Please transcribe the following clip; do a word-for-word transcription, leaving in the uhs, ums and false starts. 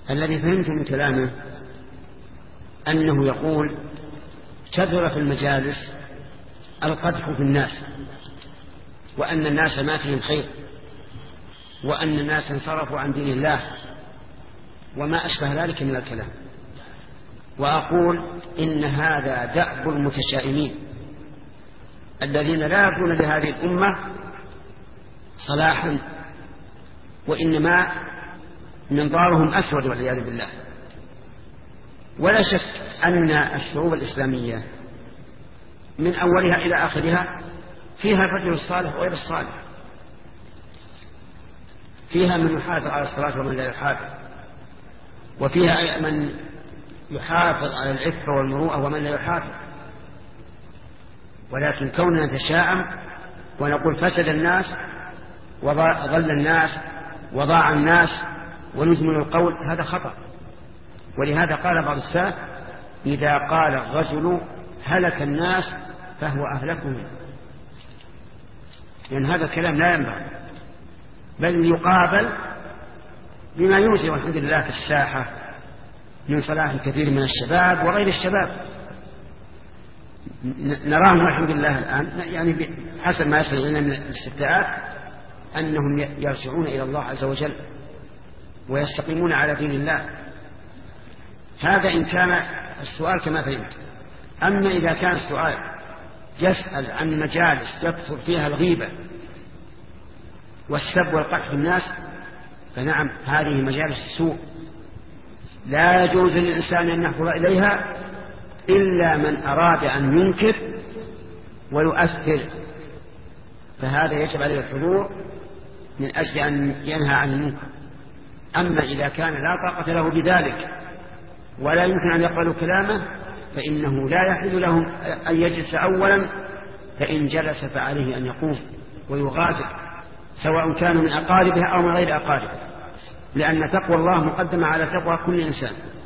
الذي فهمت من كلامه أنه يقول كثر في المجالس القدح في الناس، وأن الناس ما فيهم خير، وأن الناس انصرفوا عن دين الله، وما أشبه ذلك من الكلام. وأقول إن هذا دأب المتشائمين الذين لا يرجون لهذه الأمة صلاحا، وإنما منظارهم أسود والعياذ بالله. ولا شك أن الشعوب الإسلامية من أولها إلى آخرها فيها الرجل الصالح وغير الصالح، فيها من يحافظ على الصلاة ومن لا يحافظ، وفيها من يحافظ على العفة والمروءة ومن لا يحافظ. ولكن كوننا نتشاءم ونقول فسد الناس وضل الناس وضاع الناس ونجمل القول، هذا خطأ. ولهذا قال بعض السلف: إذا قال الرجل هلك الناس فهو أهلكهم، لأن هذا الكلام لا ينبغي، بل يقابل بما يوجد والحمد لله في الساحة من صلاح كثير من الشباب وغير الشباب. نراهم والحمد لله الآن يعني حسب ما يصل إلينا من الاستفتاءات أنهم يرجعون إلى الله عز وجل ويستقيمون على دين الله. هذا إن كان السؤال كما فهمت. أما إذا كان السؤال يسأل عن مجالس يكثر فيها الغيبة والسب والقدح في الناس، فنعم هذه مجالس السوء لا يجوز للإنسان أن يحضر إليها إلا من أراد أن ينكر ويؤثر، فهذا يجب عليه الحضور من أجل أن ينهى عن المنكر. أما إذا كان لا طاقة له بذلك ولا يمكن أن يقبل كلامه فإنه لا يحل له أن يجلس أولا، فإن جلس فعليه أن يقوم ويغادر، سواء كانوا من أقاربه أو من غير أقاربه، لأن تقوى الله مقدمة على تقوى كل إنسان.